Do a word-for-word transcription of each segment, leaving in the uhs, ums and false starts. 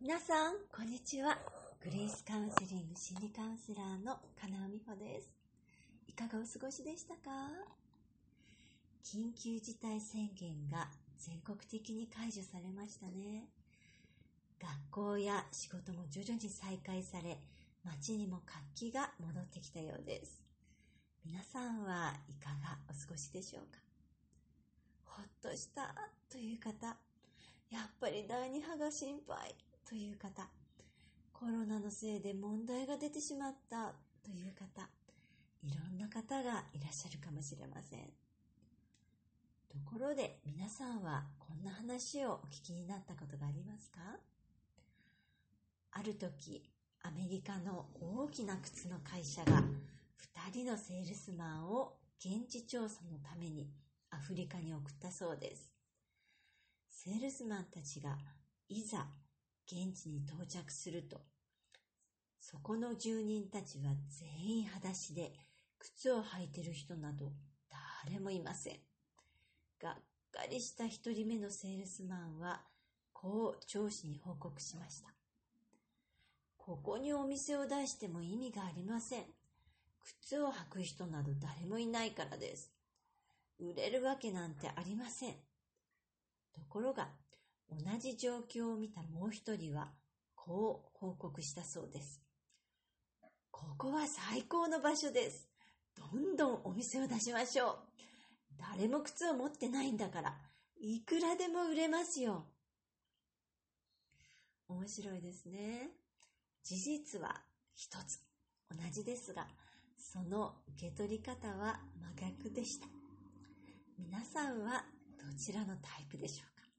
皆さん、こんにちは。グレイスカウンセリング心理カウンセラーの金尾美穂です。いかがお過ごしでしたか？緊急事態宣言が全国的に解除されましたね。学校や仕事も徐々に再開され、街にも活気が戻ってきたようです。皆さんはいかがお過ごしでしょうか？ほっとしたという方、やっぱり第二波が心配という方、コロナのせいで問題が出てしまったという方、いろんな方がいらっしゃるかもしれません。ところで皆さんはこんな話をお聞きになったことがありますか？ある時、アメリカの大きな靴の会社がふたりのセールスマンを現地調査のためにアフリカに送ったそうです。セールスマンたちがいざ現地に到着すると、そこの住人たちは全員裸足で、靴を履いている人など誰もいません。がっかりした一人目のセールスマンはこう上司に報告しました。ここにお店を出しても意味がありません。靴を履く人など誰もいないからです。売れるわけなんてありません。ところが同じ状況を見たもう一人はこう報告したそうです。ここは最高の場所です。どんどんお店を出しましょう。誰も靴を持ってないんだから、いくらでも売れますよ。面白いですね。事実は一つ同じですが、その受け取り方は真逆でした。皆さんはどちらのタイプでしょうか？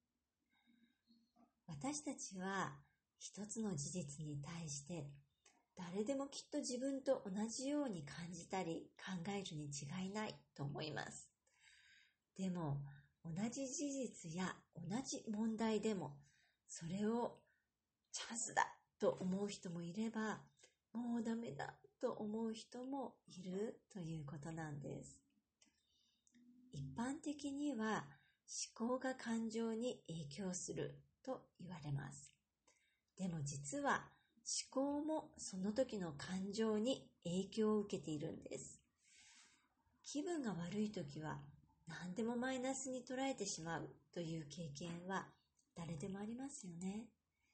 私たちは一つの事実に対して誰でもきっと自分と同じように感じたり考えるに違いないと思います。でも同じ事実や同じ問題でもそれをチャンスだと思う人もいれば、もうダメだと思う人もいるということなんです。一般的には思考が感情に影響すると言われます。でも実は思考もその時の感情に影響を受けているんです。気分が悪い時は何でもマイナスに捉えてしまうという経験は誰でもありますよね。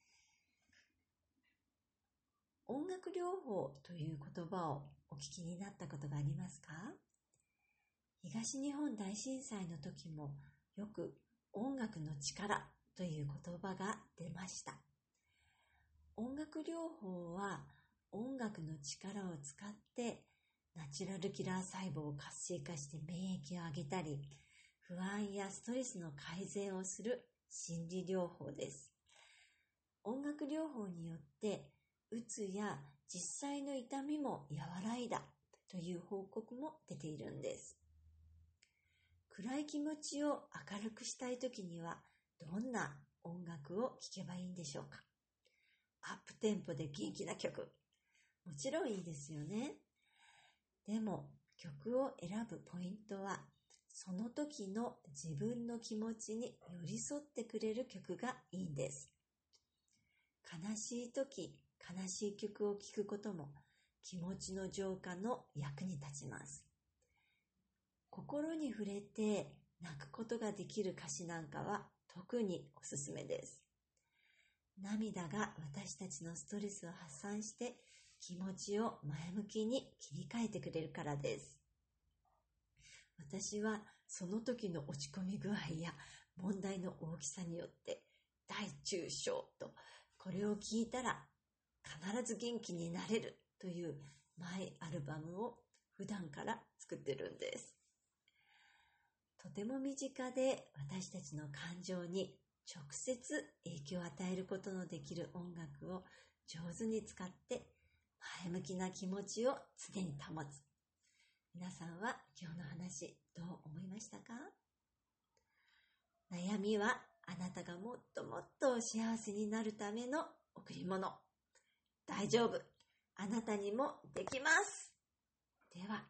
音楽療法という言葉をお聞きになったことがありますか？東日本大震災の時もよく音楽の力という言葉が出ました。音楽療法は音楽の力を使ってナチュラルキラー細胞を活性化して免疫を上げたり、不安やストレスの改善をする心理療法です。音楽療法によってうつや実際の痛みも和らいだという報告も出ているんです。暗い気持ちを明るくしたいときにはどんな音楽を聴けばいいんでしょうか？アップテンポで元気な曲、もちろんいいですよね。でも曲を選ぶポイントはその時の自分の気持ちに寄り添ってくれる曲がいいんです。悲しい時、悲しい曲を聴くことも気持ちの浄化の役に立ちます。心に触れて泣くことができる歌詞なんかは特におすすめです。涙が私たちのストレスを発散して気持ちを前向きに切り替えてくれるからです。私はその時の落ち込み具合や問題の大きさによって大中小とこれを聞いたら必ず元気になれるというマイアルバムを普段から作ってるんです。とても身近で私たちの感情に直接影響を与えることのできる音楽を上手に使って前向きな気持ちを常に保つ。皆さんは今日の話どう思いましたか？悩みはあなたがもっともっと幸せになるための贈り物。大丈夫。あなたにもできます。では